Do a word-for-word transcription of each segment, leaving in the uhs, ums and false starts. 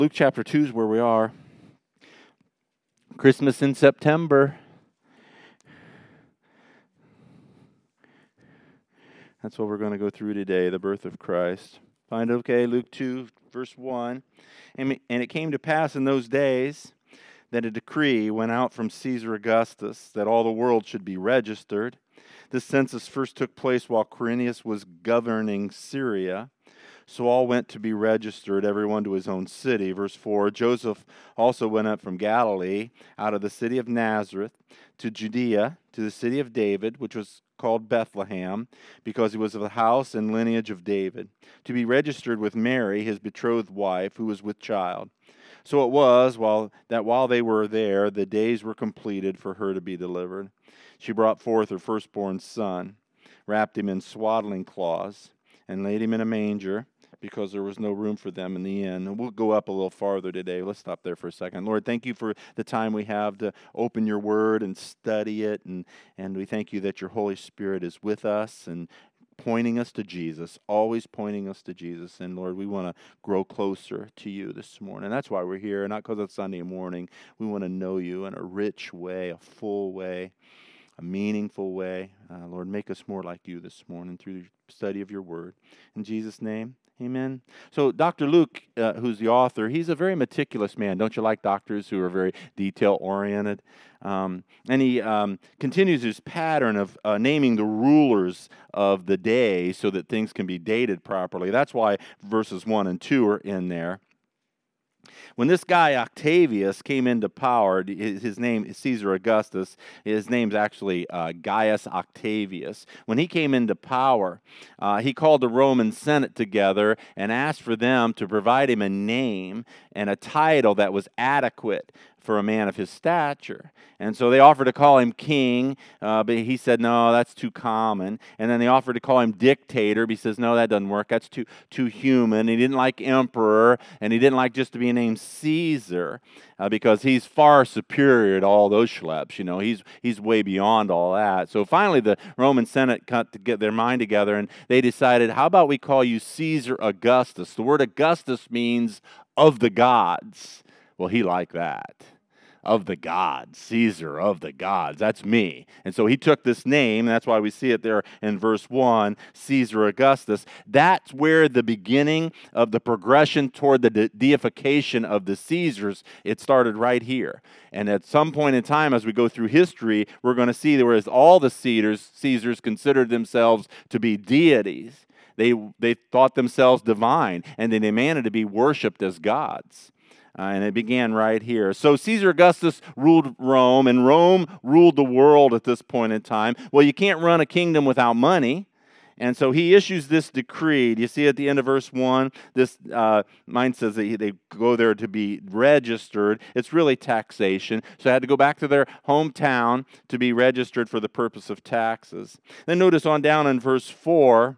Luke chapter two is where we are. Christmas in September. That's what we're going to go through today, the birth of Christ. Find it okay, Luke two, verse one. And it came to pass in those days that a decree went out from Caesar Augustus that all the world should be registered. This census first took place while Quirinius was governing Syria. So all went to be registered, everyone to his own city. Verse four, Joseph also went up from Galilee, out of the city of Nazareth, to Judea, to the city of David, which was called Bethlehem, because he was of the house and lineage of David, to be registered with Mary, his betrothed wife, who was with child. So it was while that while they were there, the days were completed for her to be delivered. She brought forth her firstborn son, wrapped him in swaddling cloths, and laid him in a manger, because there was no room for them in the inn. And we'll go up a little farther today. Let's stop there for a second. Lord, thank you for the time we have to open your word and study it. And, and we thank you that your Holy Spirit is with us and pointing us to Jesus, always pointing us to Jesus. And Lord, we want to grow closer to you this morning. That's why we're here, not because it's Sunday morning. We want to know you in a rich way, a full way, a meaningful way. Uh, Lord, make us more like you this morning through the study of your word. In Jesus' name, amen. So Doctor Luke, uh, who's the author, he's a very meticulous man. Don't you like doctors who are very detail-oriented? Um, and he um, continues his pattern of uh, naming the rulers of the day so that things can be dated properly. That's why verses one and two are in there. When this guy Octavius came into power, his name is Caesar Augustus. His name's actually uh, Gaius Octavius. When he came into power, uh, he called the Roman Senate together and asked for them to provide him a name and a title that was adequate for a man of his stature. And so they offered to call him king, uh, but he said, no, that's too common. And then they offered to call him dictator, but he says, no, that doesn't work. That's too too human. He didn't like emperor, and he didn't like just to be named Caesar, uh, because he's far superior to all those schleps. You know, he's he's way beyond all that. So finally, the Roman Senate got to get their mind together, and they decided, how about we call you Caesar Augustus? The word Augustus means of the gods. Well, he liked that. Of the gods, Caesar of the gods. That's me. And so he took this name, and that's why we see it there in verse one, Caesar Augustus. That's where the beginning of the progression toward the de- deification of the Caesars, it started right here. And at some point in time, as we go through history, we're going to see that whereas all the Caesars, Caesars considered themselves to be deities, they, they thought themselves divine, and they demanded to be worshipped as gods. Uh, and it began right here. So Caesar Augustus ruled Rome, and Rome ruled the world at this point in time. Well, you can't run a kingdom without money. And so he issues this decree. Do you see at the end of verse one? This uh, mine says that they go there to be registered. It's really taxation. So they had to go back to their hometown to be registered for the purpose of taxes. Then notice on down in verse four,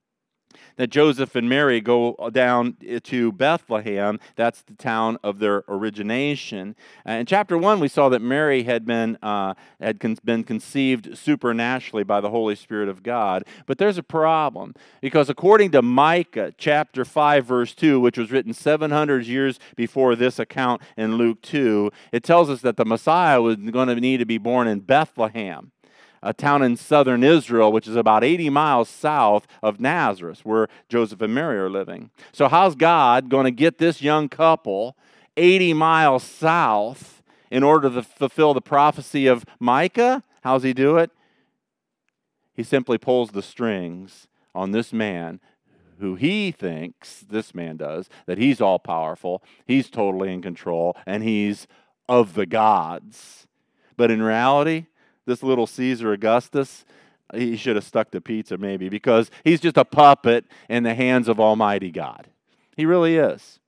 that Joseph and Mary go down to Bethlehem. That's the town of their origination. Uh, in chapter one, we saw that Mary had been uh, had con- been conceived supernaturally by the Holy Spirit of God. But there's a problem, because according to Micah chapter five, verse two, which was written seven hundred years before this account in Luke two, it tells us that the Messiah was going to need to be born in Bethlehem, a town in southern Israel, which is about eighty miles south of Nazareth, where Joseph and Mary are living. So how's God going to get this young couple eighty miles south in order to fulfill the prophecy of Micah? How's he do it? He simply pulls the strings on this man who he thinks, this man does, that he's all-powerful, he's totally in control, and he's of the gods. But in reality, this little Caesar Augustus, he should have stuck to pizza maybe, because he's just a puppet in the hands of Almighty God. He really is.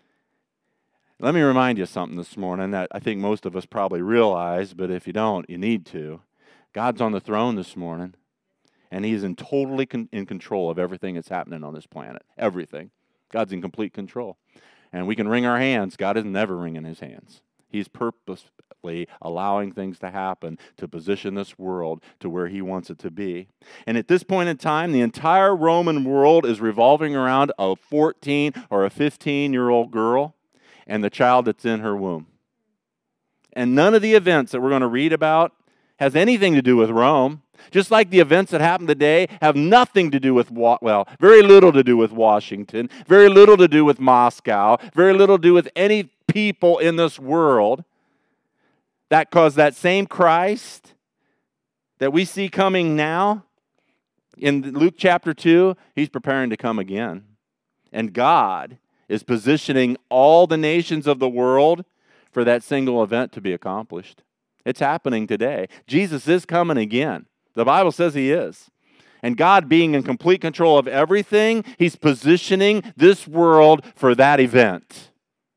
Let me remind you something this morning that I think most of us probably realize, but if you don't, you need to. God's on the throne this morning, and he's in totally con- in control of everything that's happening on this planet. Everything. God's in complete control. And we can wring our hands. God is never wringing his hands. He's purposefully allowing things to happen to position this world to where he wants it to be. And at this point in time, the entire Roman world is revolving around a fourteen or a fifteen-year-old girl. and the child that's in her womb. And none of the events that we're going to read about has anything to do with Rome. Just like the events that happen today have nothing to do with, well, very little to do with Washington, very little to do with Moscow, very little to do with any people in this world. That caused that same Christ that we see coming now in Luke chapter two, he's preparing to come again. And God is positioning all the nations of the world for that single event to be accomplished. It's happening today. Jesus is coming again. The Bible says he is. And God being in complete control of everything, he's positioning this world for that event.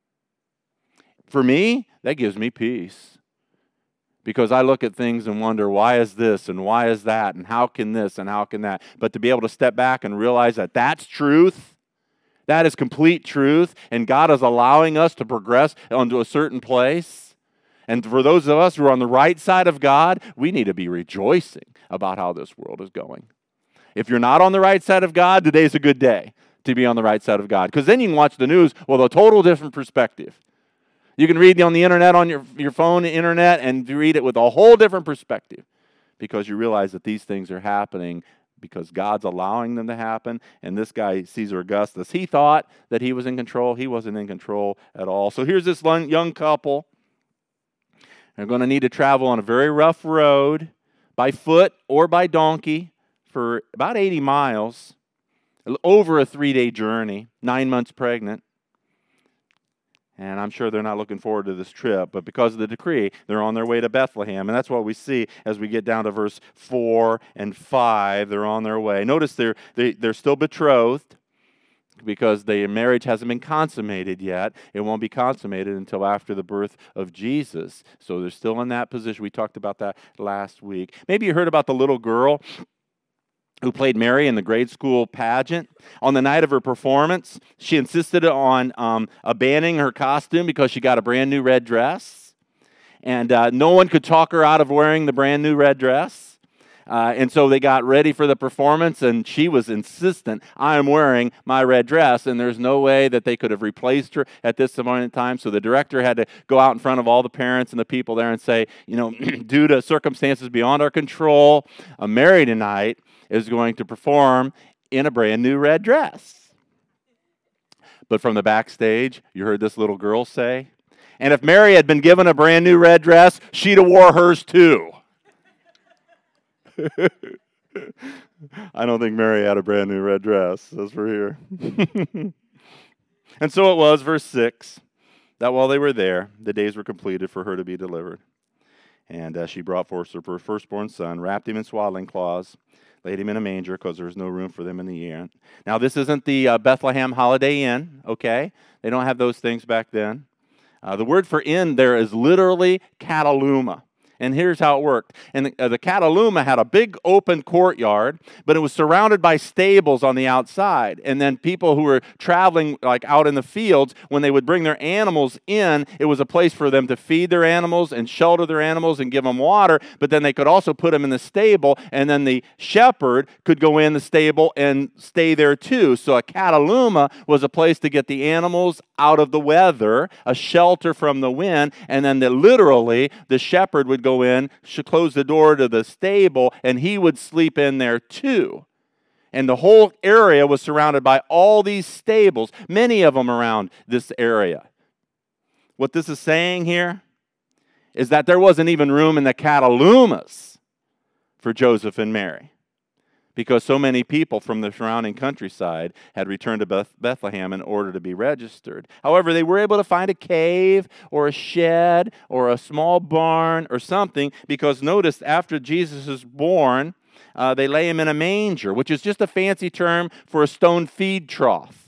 For me, that gives me peace. Because I look at things and wonder, why is this and why is that and how can this and how can that? But to be able to step back and realize that that's truth, that is complete truth, and God is allowing us to progress onto a certain place. And for those of us who are on the right side of God, we need to be rejoicing about how this world is going. If you're not on the right side of God, today's a good day to be on the right side of God. Because then you can watch the news with a total different perspective. You can read on the internet, on your, your phone, internet, and read it with a whole different perspective. Because you realize that these things are happening because God's allowing them to happen. And this guy, Caesar Augustus, he thought that he was in control. He wasn't in control at all. So here's this young couple. They're going to need to travel on a very rough road by foot or by donkey for about eighty miles, over a three-day journey, nine months pregnant. And I'm sure they're not looking forward to this trip, but because of the decree, they're on their way to Bethlehem. And that's what we see as we get down to verse four and five. They're on their way. Notice they're, they, they're still betrothed because their marriage hasn't been consummated yet. It won't be consummated until after the birth of Jesus. So they're still in that position. We talked about that last week. Maybe you heard about the little girl who played Mary in the grade school pageant. On the night of her performance, she insisted on um, abandoning her costume because she got a brand new red dress. And uh, no one could talk her out of wearing the brand new red dress. Uh, and so they got ready for the performance, and she was insistent, I am wearing my red dress, and there's no way that they could have replaced her at this point in time. So the director had to go out in front of all the parents and the people there and say, you know, due to circumstances beyond our control, uh, Mary tonight is going to perform in a brand new red dress. But from the backstage, you heard this little girl say, and if Mary had been given a brand new red dress, she'd have wore hers too. I don't think Mary had a brand new red dress, as for here. And so it was, verse six, that while they were there, the days were completed for her to be delivered. And uh, she brought forth her firstborn son, wrapped him in swaddling cloths, laid him in a manger because there was no room for them in the inn. Now, this isn't the uh, Bethlehem Holiday Inn, okay? They don't have those things back then. Uh, the word for inn there is literally kataluma. And here's how it worked. And the, uh, the Cataluma had a big open courtyard, but it was surrounded by stables on the outside. And then people who were traveling like out in the fields, when they would bring their animals in, it was a place for them to feed their animals and shelter their animals and give them water. But then they could also put them in the stable, and then the shepherd could go in the stable and stay there too. So a Cataluma was a place to get the animals out of the weather, a shelter from the wind, and then the, literally the shepherd would go in, should close the door to the stable, and he would sleep in there too. And the whole area was surrounded by all these stables, many of them around this area. What this is saying here is that there wasn't even room in the Catalumas for Joseph and Mary, because so many people from the surrounding countryside had returned to Beth- Bethlehem in order to be registered. However, they were able to find a cave or a shed or a small barn or something, because notice, after Jesus is born, uh, they lay him in a manger, which is just a fancy term for a stone feed trough.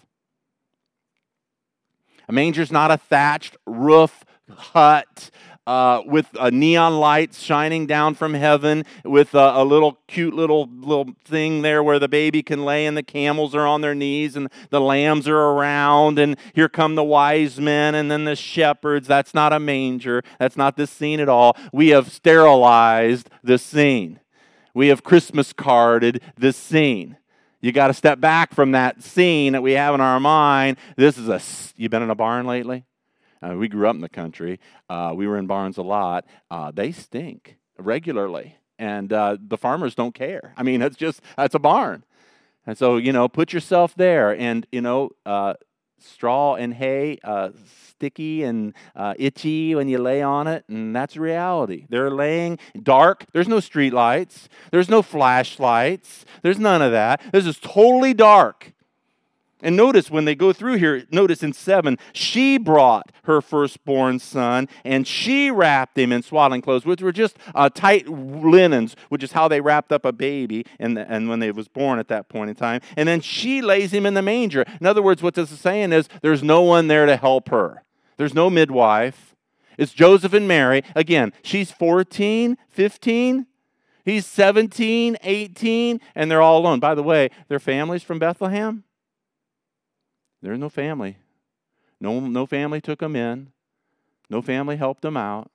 A manger is not a thatched roof hut Uh, with uh, neon lights shining down from heaven, with uh, a little cute little little thing there where the baby can lay, and the camels are on their knees, and the lambs are around, and here come the wise men, and then the shepherds. That's not a manger. That's not this scene at all. We have sterilized this scene. We have Christmas carded this scene. You got to step back from that scene that we have in our mind. This is a. You been in a barn lately? Uh, we grew up in the country. Uh, we were in barns a lot. Uh, they stink regularly, and uh, the farmers don't care. I mean, it's just, that's a barn. And so, you know, put yourself there, and, you know, uh, straw and hay, uh, sticky and uh, itchy when you lay on it, and that's reality. They're laying dark. There's no street lights. There's no flashlights. There's none of that. This is totally dark. And notice when they go through here, notice in seven, she brought her firstborn son, and she wrapped him in swaddling clothes, which were just uh, tight linens, which is how they wrapped up a baby and, and when they was born at that point in time. And then she lays him in the manger. In other words, what this is saying is there's no one there to help her. There's no midwife. It's Joseph and Mary. Again, she's fourteen, fifteen. He's seventeen, eighteen, and they're all alone. By the way, their families from Bethlehem? There's no family. No, no family took them in. No family helped them out.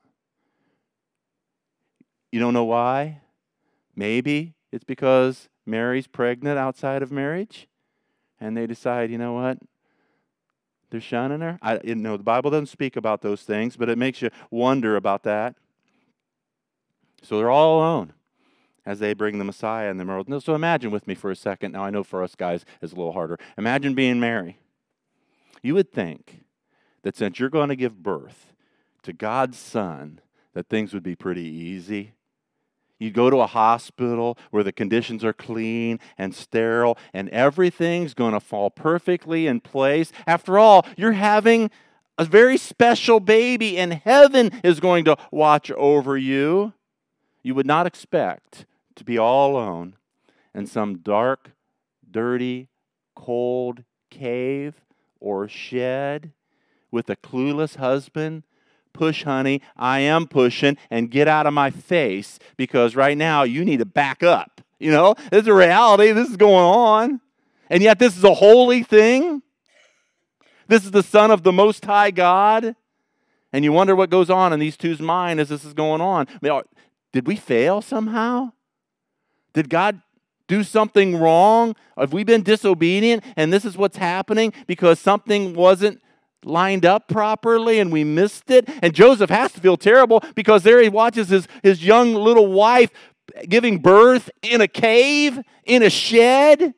You don't know why? Maybe it's because Mary's pregnant outside of marriage, and they decide, you know what? They're shunning her. I, you know, the Bible doesn't speak about those things, but it makes you wonder about that. So they're all alone as they bring the Messiah in the world. So imagine with me for a second. Now, I know for us guys it's a little harder. Imagine being Mary. You would think that since you're going to give birth to God's Son, that things would be pretty easy. You go to a hospital where the conditions are clean and sterile, and everything's going to fall perfectly in place. After all, you're having a very special baby, and heaven is going to watch over you. You would not expect to be all alone in some dark, dirty, cold cave or shed with a clueless husband. Push, honey, I am pushing, and get out of my face, because right now you need to back up. You know, this is a reality. This is going on. And yet this is a holy thing. This is the Son of the Most High God. And you wonder what goes on in these two's mind as this is going on. I mean, did we fail somehow? Did God do something wrong? Have we been disobedient and this is what's happening because something wasn't lined up properly and we missed it? And Joseph has to feel terrible because there he watches his, his young little wife giving birth in a cave, in a shed.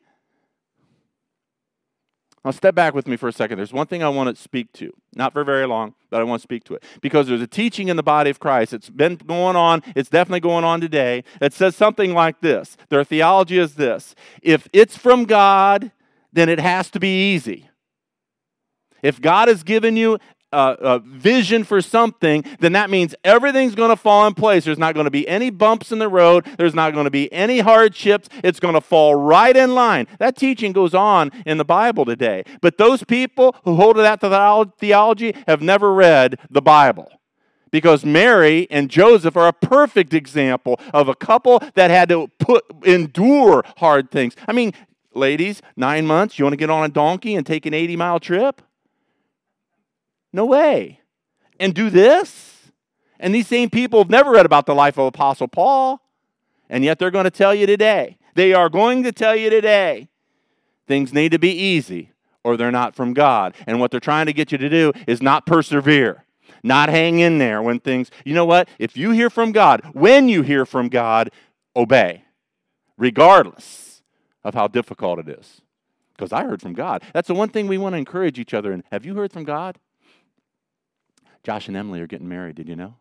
Now step back with me for a second. There's one thing I want to speak to. Not for very long, but I want to speak to it. Because there's a teaching in the body of Christ. It's been going on. It's definitely going on today. That says something like this. Their theology is this. If it's from God, then it has to be easy. If God has given you a, a vision for something, then that means everything's going to fall in place. There's not going to be any bumps in the road. There's not going to be any hardships. It's going to fall right in line. That teaching goes on in the Bible today. But those people who hold to that theology have never read the Bible. Because Mary and Joseph are a perfect example of a couple that had to put endure hard things. I mean, ladies, nine months, you want to get on a donkey and take an eighty-mile trip? No way. And do this? And these same people have never read about the life of Apostle Paul, and yet they're going to tell you today. They are going to tell you today. Things need to be easy, or they're not from God. And what they're trying to get you to do is not persevere, not hang in there when things... You know what? If you hear from God, when you hear from God, obey, regardless of how difficult it is. Because I heard from God. That's the one thing we want to encourage each other in. Have you heard from God? Josh and Emily are getting married, did you know?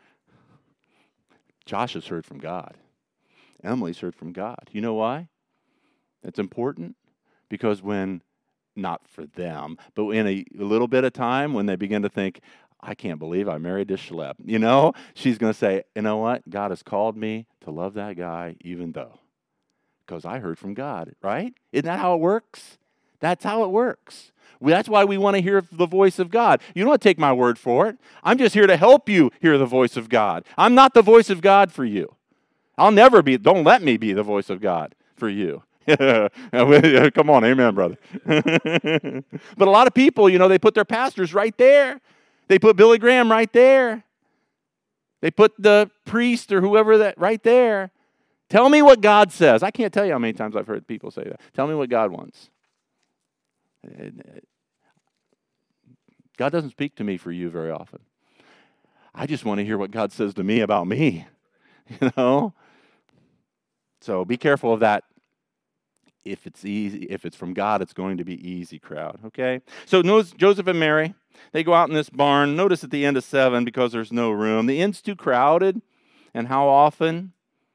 Josh has heard from God. Emily's heard from God. You know why? It's important because when, not for them, but in a, a little bit of time when they begin to think, I can't believe I married this schlep, you know, she's going to say, you know what? God has called me to love that guy even though. Because I heard from God, right? Isn't that how it works? That's how it works. That's why we want to hear the voice of God. You don't want to take my word for it. I'm just here to help you hear the voice of God. I'm not the voice of God for you. I'll never be, don't let me be the voice of God for you. Come on, amen, brother. But a lot of people, you know, they put their pastors right there. They put Billy Graham right there. They put the priest or whoever that right there. Tell me what God says. I can't tell you how many times I've heard people say that. Tell me what God wants. God doesn't speak to me for you very often. I just want to hear what God says to me about me, you know? So be careful of that. If it's easy, if it's from God, it's going to be easy, crowd, okay? So notice Joseph and Mary, they go out in this barn. Notice at the end of seven, because there's no room. The inn's too crowded. And how often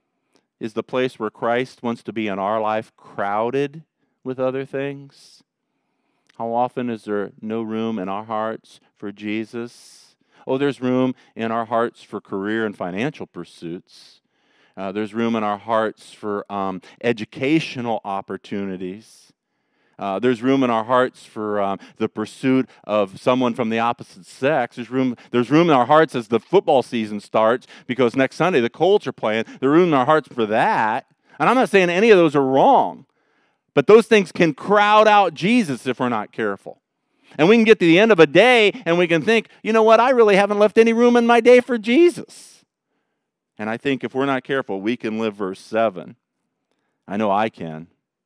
is the place where Christ wants to be in our life crowded with other things? How often is there no room in our hearts for Jesus? Oh, there's room in our hearts for career and financial pursuits. Uh, there's room in our hearts for um, educational opportunities. Uh, there's room in our hearts for um, the pursuit of someone from the opposite sex. There's room, there's room in our hearts as the football season starts, because next Sunday the Colts are playing. There's room in our hearts for that. And I'm not saying any of those are wrong, but those things can crowd out Jesus if we're not careful. And we can get to the end of a day and we can think, you know what, I really haven't left any room in my day for Jesus. And I think if we're not careful, we can live verse seven. I know I can.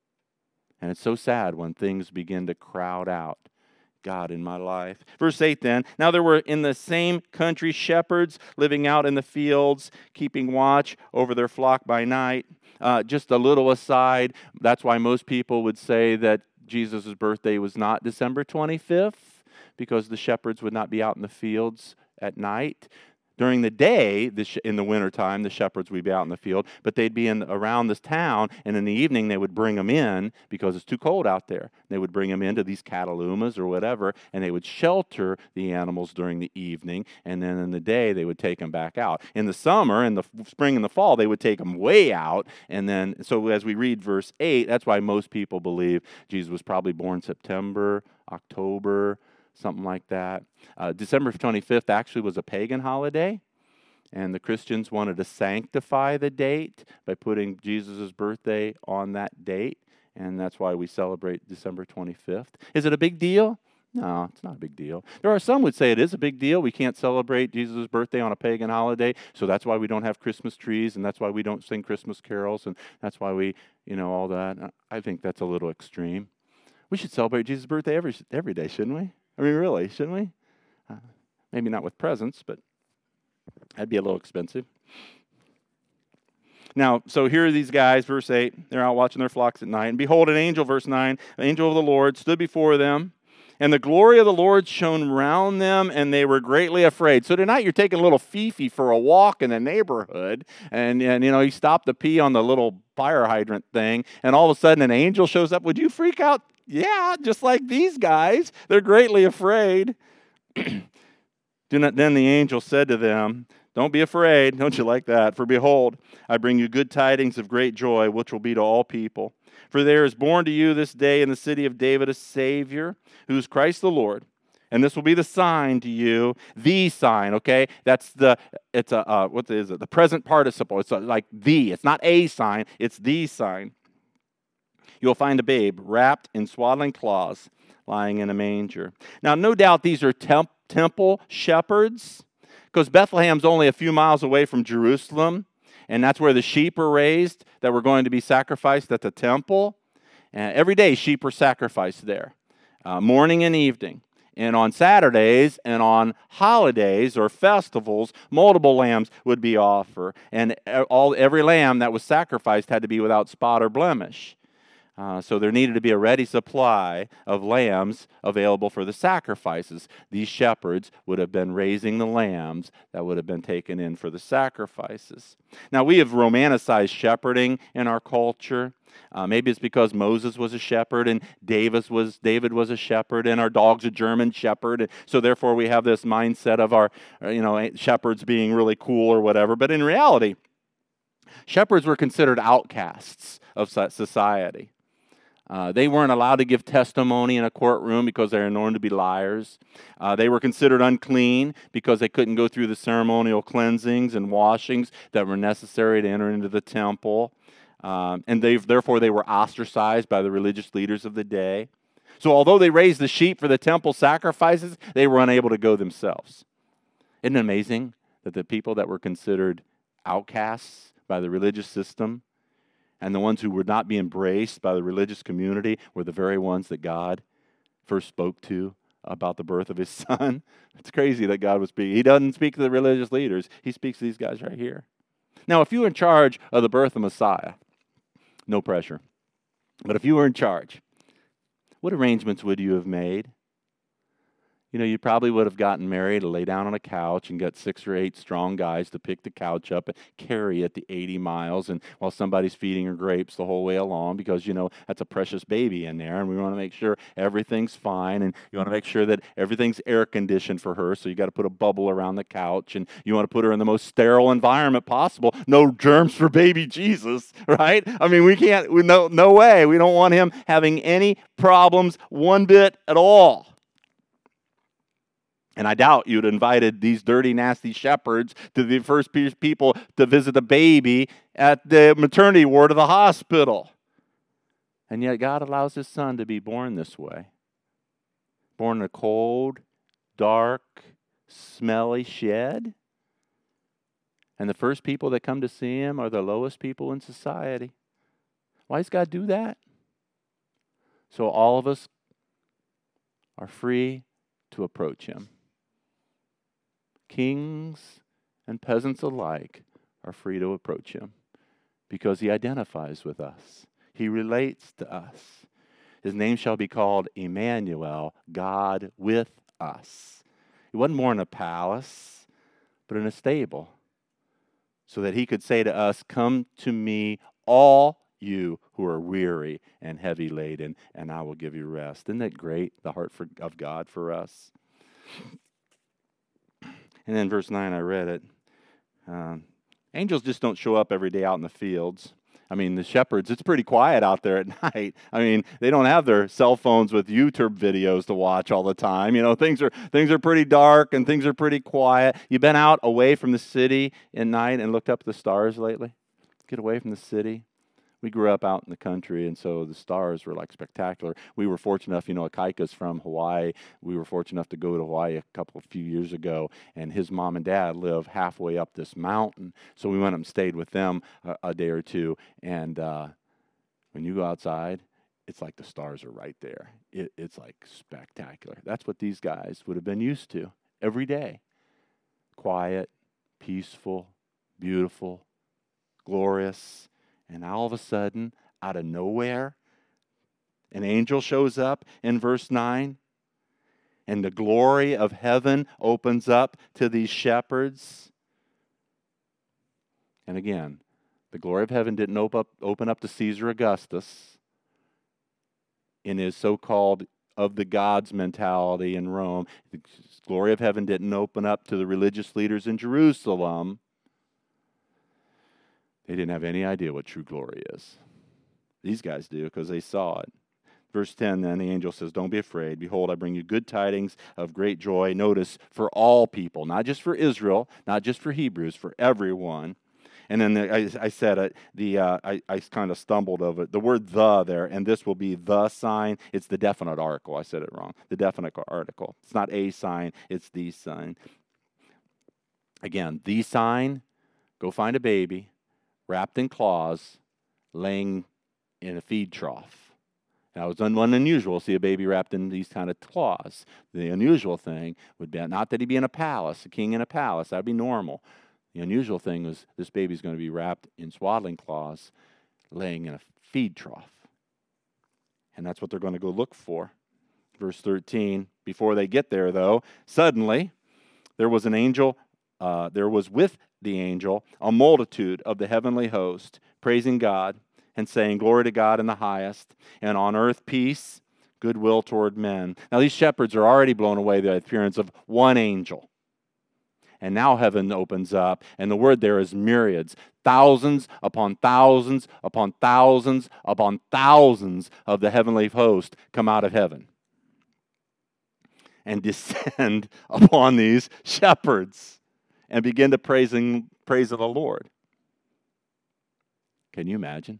And it's so sad when things begin to crowd out God in my life. Verse eight then, now there were in the same country shepherds living out in the fields, keeping watch over their flock by night. Uh, just a little aside, that's why most people would say that Jesus' birthday was not December twenty-fifth, because the shepherds would not be out in the fields at night. During the day, in the wintertime, the shepherds would be out in the field, but they'd be in around this town, and in the evening they would bring them in because it's too cold out there. They would bring them into these catalumas or whatever, and they would shelter the animals during the evening, and then in the day they would take them back out. In the summer, in the spring and the fall, they would take them way out, and then, so as we read verse eight, that's why most people believe Jesus was probably born September, October, something like that. Uh, December twenty-fifth actually was a pagan holiday, and the Christians wanted to sanctify the date by putting Jesus' birthday on that date, and that's why we celebrate December twenty-fifth. Is it a big deal? No, it's not a big deal. There are some who would say it is a big deal. We can't celebrate Jesus' birthday on a pagan holiday, so that's why we don't have Christmas trees, and that's why we don't sing Christmas carols, and that's why we, you know, all that. I think that's a little extreme. We should celebrate Jesus' birthday every every day, shouldn't we? I mean, really, shouldn't we? Uh, maybe not with presents, but that'd be a little expensive. Now, so here are these guys, verse eight. They're out watching their flocks at night. And behold, an angel, verse nine, an angel of the Lord stood before them, and the glory of the Lord shone round them, and they were greatly afraid. So tonight you're taking a little Fifi for a walk in the neighborhood, and, and you know, you stop to pee on the little fire hydrant thing, and all of a sudden an angel shows up. Would you freak out? Yeah, just like these guys. They're greatly afraid. Do not, then the angel said to them, don't be afraid. Don't you like that? For behold, I bring you good tidings of great joy, which will be to all people. For there is born to you this day in the city of David a Savior, who is Christ the Lord. And this will be the sign to you, the sign, okay? That's the, it's a, uh, what is it? The present participle. It's a, like the, it's not a sign, it's the sign. You'll find a babe wrapped in swaddling cloths, lying in a manger. Now, no doubt these are temp- temple shepherds, because Bethlehem's only a few miles away from Jerusalem, and that's where the sheep are raised that were going to be sacrificed at the temple. And every day, sheep were sacrificed there, uh, morning and evening. And on Saturdays and on holidays or festivals, multiple lambs would be offered, and all every lamb that was sacrificed had to be without spot or blemish. Uh, so there needed to be a ready supply of lambs available for the sacrifices. These shepherds would have been raising the lambs that would have been taken in for the sacrifices. Now, we have romanticized shepherding in our culture. Uh, maybe it's because Moses was a shepherd and David was David was a shepherd and our dog's a German shepherd. And so therefore we have this mindset of our, you know, shepherds being really cool or whatever. But in reality, shepherds were considered outcasts of society. Uh, they weren't allowed to give testimony in a courtroom because they were known to be liars. Uh, they were considered unclean because they couldn't go through the ceremonial cleansings and washings that were necessary to enter into the temple. Um, and they, therefore, they were ostracized by the religious leaders of the day. So although they raised the sheep for the temple sacrifices, they were unable to go themselves. Isn't it amazing that the people that were considered outcasts by the religious system and the ones who would not be embraced by the religious community were the very ones that God first spoke to about the birth of his son. It's crazy that God would speak. He doesn't speak to the religious leaders. He speaks to these guys right here. Now, if you were in charge of the birth of Messiah, no pressure. But if you were in charge, what arrangements would you have made? You know, you probably would have gotten married, lay down on a couch, and got six or eight strong guys to pick the couch up and carry it the eighty miles, and while somebody's feeding her grapes the whole way along, because, you know, that's a precious baby in there, and we want to make sure everything's fine, and you want to make sure that everything's air conditioned for her, so you got to put a bubble around the couch, and you want to put her in the most sterile environment possible. No germs for baby Jesus, right? I mean, we can't, we, no, no way. We don't want him having any problems one bit at all. And I doubt you'd invited these dirty, nasty shepherds to the first people to visit the baby at the maternity ward of the hospital. And yet God allows his son to be born this way. Born in a cold, dark, smelly shed. And the first people that come to see him are the lowest people in society. Why does God do that? So all of us are free to approach him. Kings and peasants alike are free to approach him because he identifies with us. He relates to us. His name shall be called Emmanuel, God with us. He wasn't born in a palace, but in a stable, so that he could say to us, "Come to me, all you who are weary and heavy laden, and I will give you rest." Isn't that great, the heart for, of God for us? And then verse nine, I read it. Um, angels just don't show up every day out in the fields. I mean, the shepherds, it's pretty quiet out there at night. I mean, they don't have their cell phones with YouTube videos to watch all the time. You know, things are things are pretty dark and things are pretty quiet. You been out away from the city at night and looked up at the stars lately? Get away from the city. We grew up out in the country, and so the stars were like spectacular. We were fortunate enough, you know, Akaika's from Hawaii. We were fortunate enough to go to Hawaii a couple of few years ago, and his mom and dad live halfway up this mountain. So we went up and stayed with them a, a day or two. And uh, when you go outside, it's like the stars are right there. It, it's like spectacular. That's what these guys would have been used to every day. Quiet, peaceful, beautiful, glorious. And all of a sudden, out of nowhere, an angel shows up in verse nine, and the glory of heaven opens up to these shepherds. And again, the glory of heaven didn't open up, open up to Caesar Augustus in his so-called of the gods mentality in Rome. The glory of heaven didn't open up to the religious leaders in Jerusalem. They didn't have any idea what true glory is. These guys do because they saw it. Verse ten, then the angel says, "Don't be afraid. Behold, I bring you good tidings of great joy." Notice, for all people, not just for Israel, not just for Hebrews, for everyone. And then the, I, I said it, the uh, I, I kind of stumbled over it. The word "the" there, and this will be the sign. It's the definite article. I said it wrong. The definite article. It's not a sign. It's the sign. Again, the sign. Go find a baby wrapped in cloths, laying in a feed trough. Now, it's un- unusual to see a baby wrapped in these kind of cloths. The unusual thing would be not that he'd be in a palace, a king in a palace. That would be normal. The unusual thing was this baby's going to be wrapped in swaddling cloths, laying in a feed trough. And that's what they're going to go look for. Verse thirteen, before they get there, though, suddenly there was an angel, uh, there was with the angel a multitude of the heavenly host, praising God and saying, "Glory to God in the highest, and on earth peace, goodwill toward men." Now these shepherds are already blown away by the appearance of one angel. And now heaven opens up, and the word there is myriads, thousands upon thousands upon thousands upon thousands of the heavenly host come out of heaven and descend upon these shepherds and begin to praising, praise of the Lord. Can you imagine?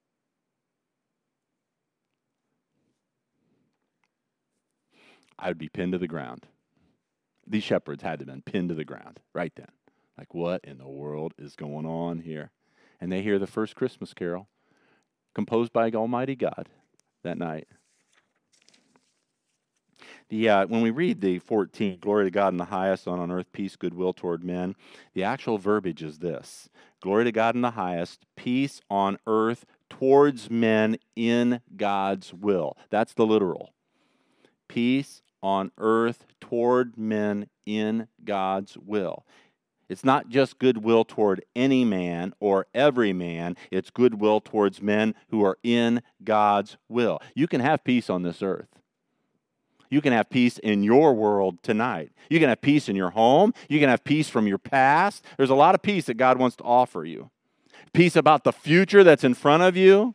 I would be pinned to the ground. These shepherds had to have been pinned to the ground right then. Like, what in the world is going on here? And they hear the first Christmas carol composed by Almighty God that night. The, uh, when we read the fourteen, glory to God in the highest, and on earth peace, goodwill toward men, the actual verbiage is this: glory to God in the highest, peace on earth towards men in God's will. That's the literal. Peace on earth toward men in God's will. It's not just goodwill toward any man or every man. It's goodwill towards men who are in God's will. You can have peace on this earth. You can have peace in your world tonight. You can have peace in your home. You can have peace from your past. There's a lot of peace that God wants to offer you. Peace about the future that's in front of you.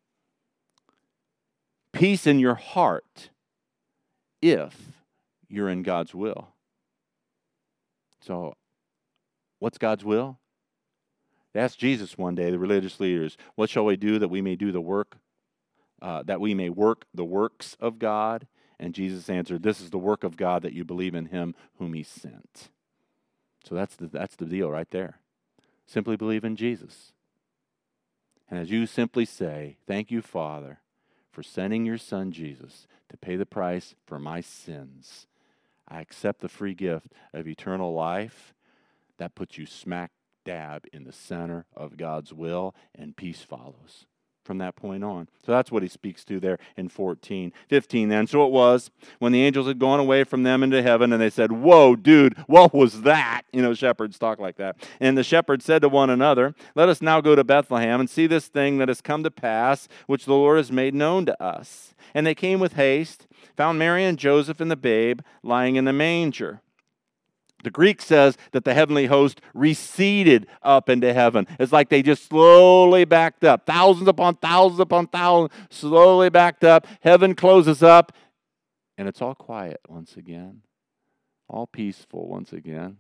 Peace in your heart if you're in God's will. So, what's God's will? They asked Jesus one day, the religious leaders, what shall we do that we may do the work, uh, that we may work the works of God? And Jesus answered, this is the work of God, that you believe in him whom he sent. So that's the, that's the deal right there. Simply believe in Jesus. And as you simply say, thank you, Father, for sending your son Jesus to pay the price for my sins, I accept the free gift of eternal life. That puts you smack dab in the center of God's will, and peace follows from that point on. So that's what he speaks to there in fourteen. fifteen then, so it was when the angels had gone away from them into heaven, and they said, whoa, dude, what was that? You know, shepherds talk like that. And the shepherds said to one another, let us now go to Bethlehem and see this thing that has come to pass, which the Lord has made known to us. And they came with haste, found Mary and Joseph and the babe lying in the manger. The Greek says that the heavenly host receded up into heaven. It's like they just slowly backed up. Thousands upon thousands upon thousands, slowly backed up. Heaven closes up, and it's all quiet once again. All peaceful once again.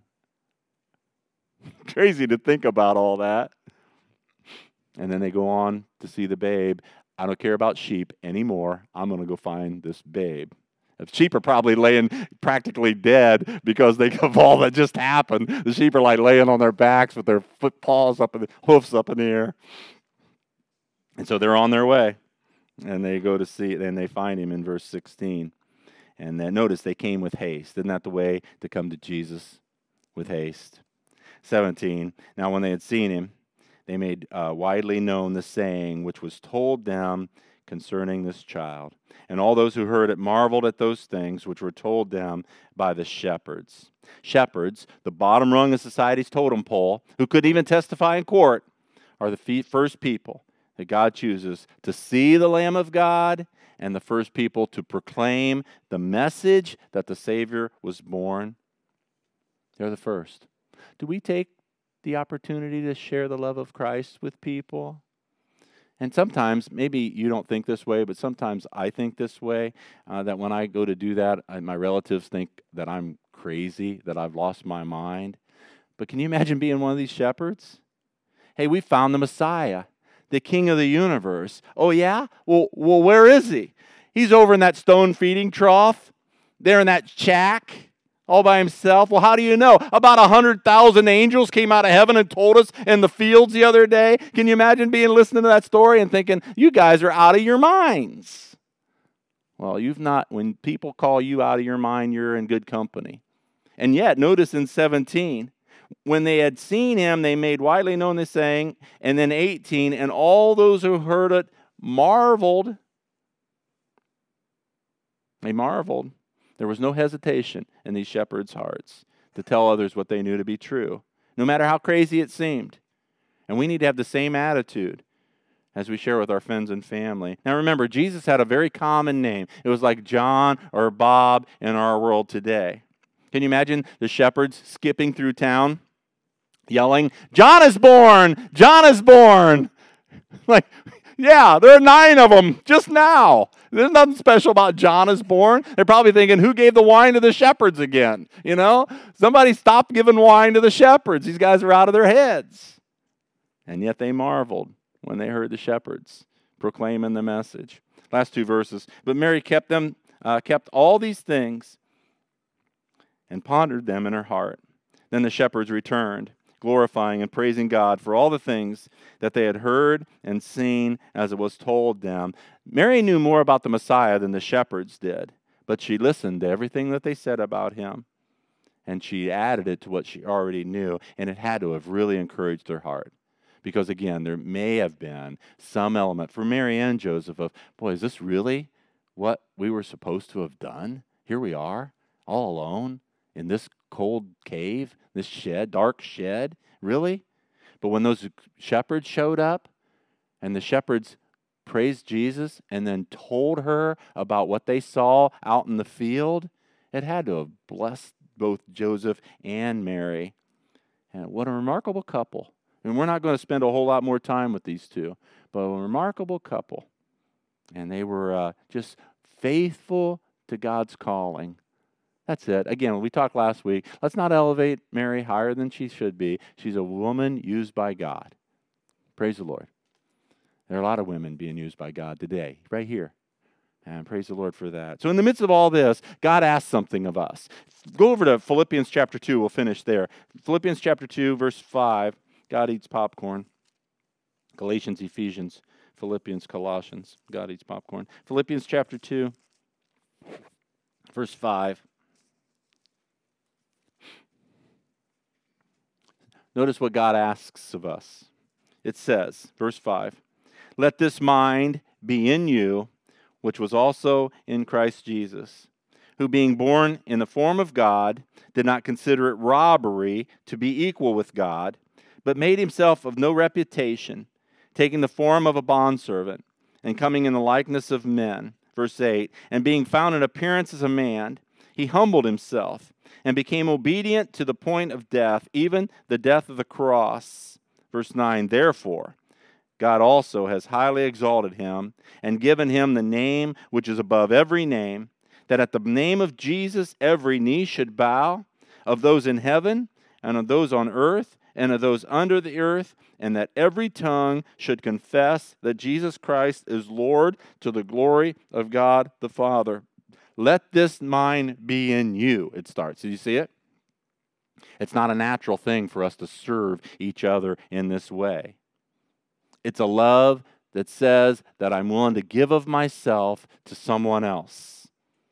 Crazy to think about all that. And then they go on to see the babe. I don't care about sheep anymore. I'm going to go find this babe. The sheep are probably laying practically dead because they of all that just happened. The sheep are like laying on their backs with their foot paws up and the hoofs up in the air. And so they're on their way. And they go to see, and they find him in verse sixteen. And then notice they came with haste. Isn't that the way to come to Jesus? With haste. seventeen. Now when they had seen him, they made uh, widely known the saying which was told them concerning this child. And all those who heard it marveled at those things which were told them by the shepherds. Shepherds, the bottom rung of society's totem pole, who could even testify in court, are the first people that God chooses to see the Lamb of God, and the first people to proclaim the message that the Savior was born. They're the first. Do we take the opportunity to share the love of Christ with people? And sometimes, maybe you don't think this way, but sometimes I think this way, uh, that when I go to do that, I, my relatives think that I'm crazy, that I've lost my mind. But can you imagine being one of these shepherds? Hey, we found the Messiah, the King of the universe. Oh, yeah? Well, well, where is he? He's over in that stone feeding trough, there in that shack, all by himself. Well, how do you know? About one hundred thousand angels came out of heaven and told us in the fields the other day. Can you imagine being listening to that story and thinking, you guys are out of your minds? Well, you've not, when people call you out of your mind, you're in good company. And yet, notice in seventeen, when they had seen him, they made widely known the saying. And then eighteen, and all those who heard it marveled. They marveled. There was no hesitation in these shepherds' hearts to tell others what they knew to be true, no matter how crazy it seemed. And we need to have the same attitude as we share with our friends and family. Now remember, Jesus had a very common name. It was like John or Bob in our world today. Can you imagine the shepherds skipping through town, yelling, John is born! John is born! Like, yeah, there are nine of them just now. There's nothing special about John is born. They're probably thinking, who gave the wine to the shepherds again? You know, somebody stopped giving wine to the shepherds. These guys are out of their heads. And yet they marveled when they heard the shepherds proclaiming the message. Last two verses. But Mary kept them, uh, kept all these things and pondered them in her heart. Then the shepherds returned, glorifying and praising God for all the things that they had heard and seen as it was told them. Mary knew more about the Messiah than the shepherds did, But she listened to everything that they said about him, and she added it to what she already knew, and it had to have really encouraged her heart. Because again, there may have been some element for Mary and Joseph of, boy, is this really what we were supposed to have done? Here we are, all alone in this cold cave, this shed, dark shed. Really? But when those shepherds showed up, and the shepherds praised Jesus and then told her about what they saw out in the field, it had to have blessed both Joseph and Mary. And what a remarkable couple. And we're not going to spend a whole lot more time with these two, but a remarkable couple. And they were uh, just faithful to God's calling. That's it. Again, we talked last week. Let's not elevate Mary higher than she should be. She's a woman used by God. Praise the Lord. There are a lot of women being used by God today, right here. And praise the Lord for that. So in the midst of all this, God asks something of us. Go over to Philippians chapter two. We'll finish there. Philippians chapter two, verse five. God eats popcorn. Galatians, Ephesians, Philippians, Colossians. God eats popcorn. Philippians chapter two, verse five. Notice what God asks of us. It says, verse five, let this mind be in you, which was also in Christ Jesus, who being born in the form of God, did not consider it robbery to be equal with God, but made himself of no reputation, taking the form of a bondservant, and coming in the likeness of men. Verse eight, and being found in appearance as a man, he humbled himself, and became obedient to the point of death, even the death of the cross. Verse nine, therefore, God also has highly exalted him, and given him the name which is above every name, that at the name of Jesus every knee should bow, of those in heaven, and of those on earth, and of those under the earth, and that every tongue should confess that Jesus Christ is Lord, to the glory of God the Father. Let this mind be in you, it starts. Did you see it? It's not a natural thing for us to serve each other in this way. It's a love that says that I'm willing to give of myself to someone else.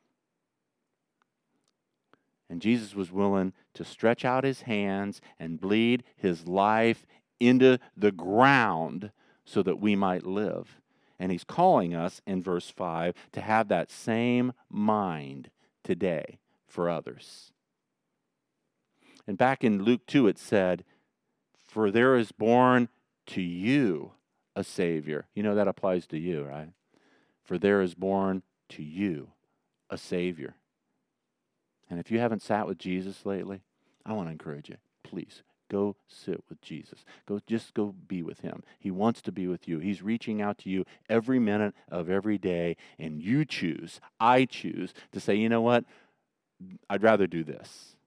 And Jesus was willing to stretch out his hands and bleed his life into the ground so that we might live. And he's calling us in verse five to have that same mind today for others. And back in Luke two it said, for there is born to you a Savior. You know that applies to you, right? For there is born to you a Savior. And if you haven't sat with Jesus lately, I want to encourage you, please, go sit with Jesus. Go, just go be with him. He wants to be with you. He's reaching out to you every minute of every day, and you choose, I choose to say, you know what? I'd rather do this.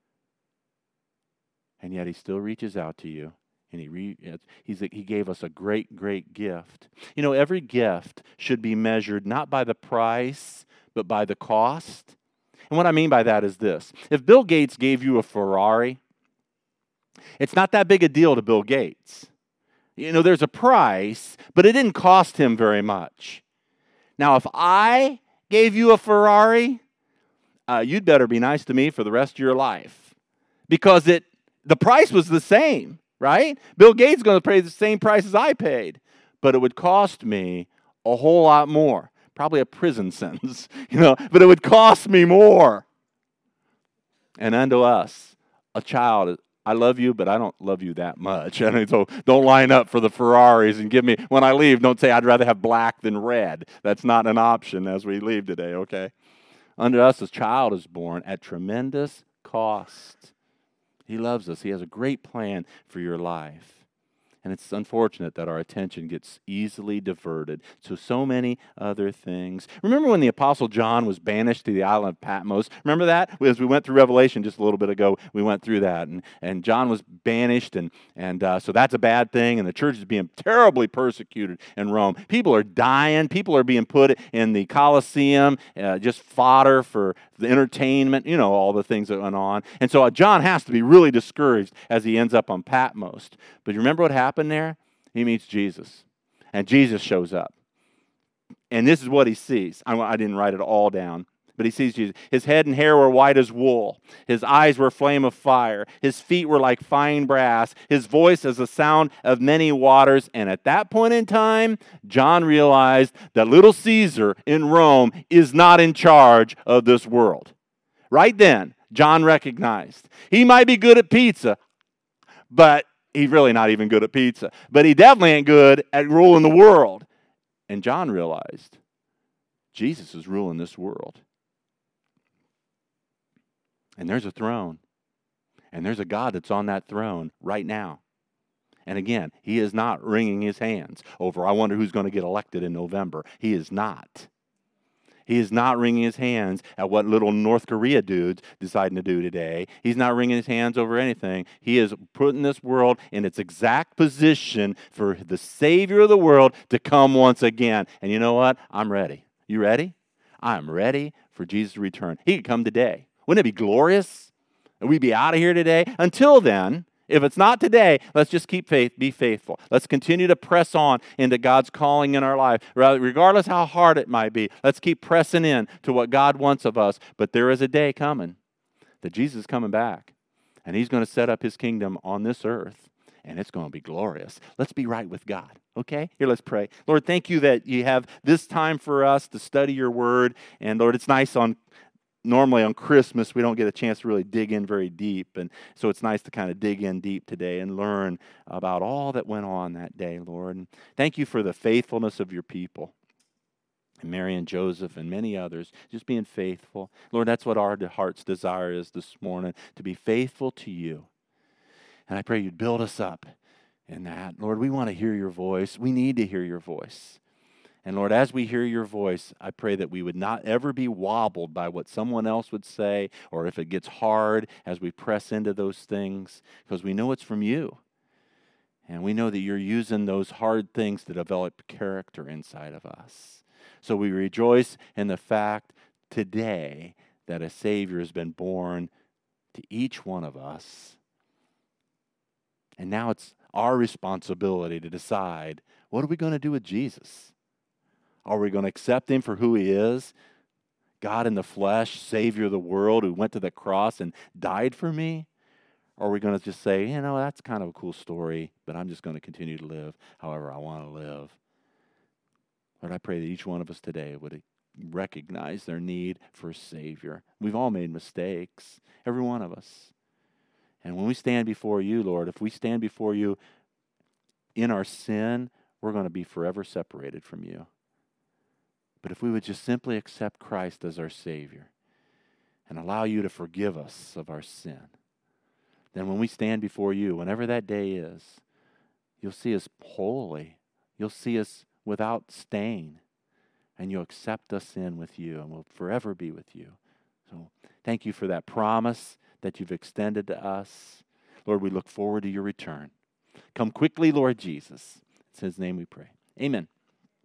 And yet he still reaches out to you, and he re, he's, he gave us a great, great gift. You know, every gift should be measured not by the price, but by the cost. And what I mean by that is this. If Bill Gates gave you a Ferrari, it's not that big a deal to Bill Gates. You know, there's a price, but it didn't cost him very much. Now, if I gave you a Ferrari, uh, you'd better be nice to me for the rest of your life. Because it the price was the same, right? Bill Gates is going to pay the same price as I paid, but it would cost me a whole lot more. Probably a prison sentence, you know, but it would cost me more. And unto us, a child, I love you, but I don't love you that much. I mean, so don't line up for the Ferraris and give me, when I leave, don't say I'd rather have black than red. That's not an option as we leave today, okay? Unto us, a child is born at tremendous cost. He loves us. He has a great plan for your life. And it's unfortunate that our attention gets easily diverted to so many other things. Remember when the Apostle John was banished to the island of Patmos? Remember that? As we went through Revelation just a little bit ago, we went through that. And, and John was banished, and, and uh, so that's a bad thing. And the church is being terribly persecuted in Rome. People are dying. People are being put in the Colosseum, uh, just fodder for the entertainment, you know, all the things that went on. And so uh, John has to be really discouraged as he ends up on Patmos. But you remember what happened there? He meets Jesus. And Jesus shows up. And this is what he sees. I, I didn't write it all down. But he sees Jesus. His head and hair were white as wool. His eyes were a flame of fire. His feet were like fine brass. His voice as the sound of many waters. And at that point in time, John realized that little Caesar in Rome is not in charge of this world. Right then, John recognized he might be good at pizza, but he's really not even good at pizza. But he definitely ain't good at ruling the world. And John realized Jesus is ruling this world. And there's a throne. And there's a God that's on that throne right now. And again, he is not wringing his hands over, I wonder who's going to get elected in November. He is not. He is not wringing his hands at what little North Korea dude's deciding to do today. He's not wringing his hands over anything. He is putting this world in its exact position for the Savior of the world to come once again. And you know what? I'm ready. You ready? I'm ready for Jesus to return. He could come today. Wouldn't it be glorious? And we'd be out of here today. Until then, if it's not today, let's just keep faith, be faithful. Let's continue to press on into God's calling in our life. Regardless how hard it might be, let's keep pressing in to what God wants of us. But there is a day coming that Jesus is coming back. And he's going to set up his kingdom on this earth. And it's going to be glorious. Let's be right with God. Okay? Here, let's pray. Lord, thank you that you have this time for us to study your word. And Lord, it's nice on Normally on Christmas, we don't get a chance to really dig in very deep. And so it's nice to kind of dig in deep today and learn about all that went on that day, Lord. And thank you for the faithfulness of your people. And Mary and Joseph and many others, just being faithful. Lord, that's what our heart's desire is this morning, to be faithful to you. And I pray you'd build us up in that. Lord, we want to hear your voice. We need to hear your voice. And Lord, as we hear your voice, I pray that we would not ever be wobbled by what someone else would say, or if it gets hard as we press into those things, because we know it's from you. And we know that you're using those hard things to develop character inside of us. So we rejoice in the fact today that a Savior has been born to each one of us. And now it's our responsibility to decide, what are we going to do with Jesus? Are we going to accept him for who he is? God in the flesh, Savior of the world, who went to the cross and died for me? Or are we going to just say, you know, that's kind of a cool story, but I'm just going to continue to live however I want to live? Lord, I pray that each one of us today would recognize their need for a Savior. We've all made mistakes, every one of us. And when we stand before you, Lord, if we stand before you in our sin, we're going to be forever separated from you. But if we would just simply accept Christ as our Savior and allow you to forgive us of our sin, then when we stand before you, whenever that day is, you'll see us holy. You'll see us without stain. And you'll accept us in with you, and we'll forever be with you. So thank you for that promise that you've extended to us. Lord, we look forward to your return. Come quickly, Lord Jesus. It's in his name we pray. Amen.